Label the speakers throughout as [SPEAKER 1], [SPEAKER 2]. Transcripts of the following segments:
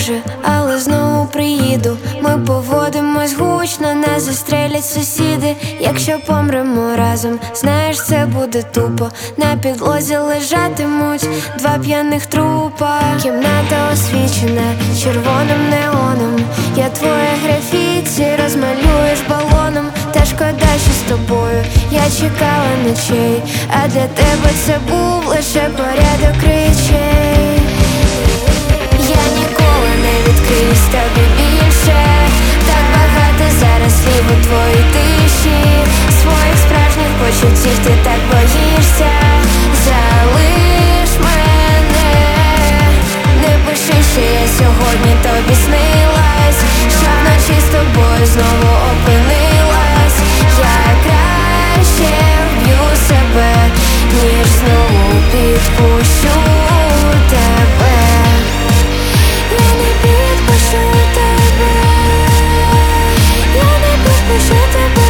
[SPEAKER 1] друже, але знову приїду. Ми поводимось гучно, нас застрелять сусіди. Якщо помремо разом, знаєш, це буде тупо. На підлозі лежатимуть два п'яних трупа. Кімната освічена червоним неоном. Я твоє графіті розмалюєш балоном. Та шкода, що з тобою я чекала ночей, а для тебе це був лише порядок речей. Я ніколи не відкриюсь тобі більше. Так багато зараз слів у твоїй тиші. Своїх справжніх почуттів ти так боїшся. Залиш мене, не пиши, що я сьогодні тобі снилась, що вночі з тобою знову опинилась. Я краще вб'ю себе, ніж знову підпущу тебе. Я не підпущу тебе, я не підпущу тебе,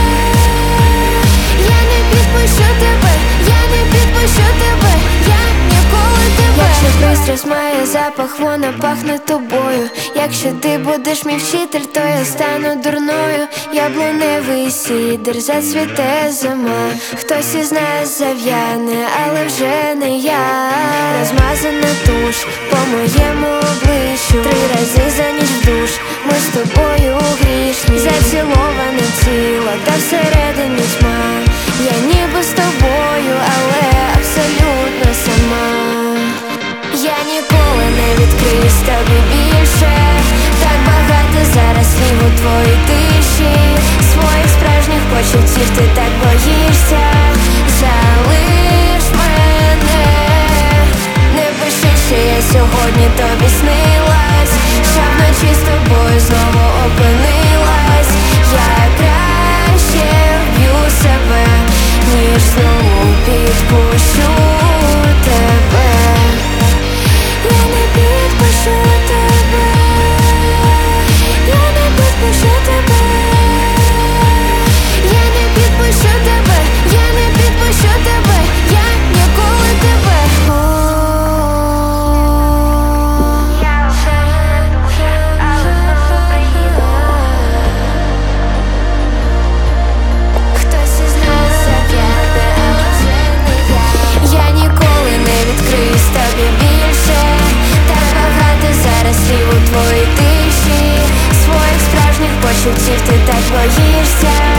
[SPEAKER 1] я не підпущу тебе, я не підпущу тебе, я ніколи тебе. Якщо пристрасть має запах, вона пахне тобою. Якщо ти будеш мій вчитель, то я стану дурною. Яблуневий сідр, зацвіте зима. Хтось із нас зав'яне, але вже не я. Розмазана туш по моєму обличчю, 3 рази за ніч в душ. Ми з тобою грішні, заціловане тіло, та всередині тьма. Я ніби з тобою, але абсолютно сама. Я ніколи не відкриюсь тобі більше. Так багато зараз слів у твоїй тиші. Своїх справжніх почуттів ти так боїшся. Залиш мене, не пиши, що я сьогодні тобі снилась, що вночі з тобою знову опинилась. Я краще вб'ю себе, ніж знову підпущу тебе. Я не підпущу тебе, я не підпущу тебе, я не підпущу тебе, я не підпущу тебе, я ніколи тебе. Я все, але знову приїду. Хтось із нас зав'яне, але вже не я. Я ніколи не відкриюсь тобі більше. Так багато зараз слів у твоїй тиші. Своїх справжніх почуттів ти так боїшся.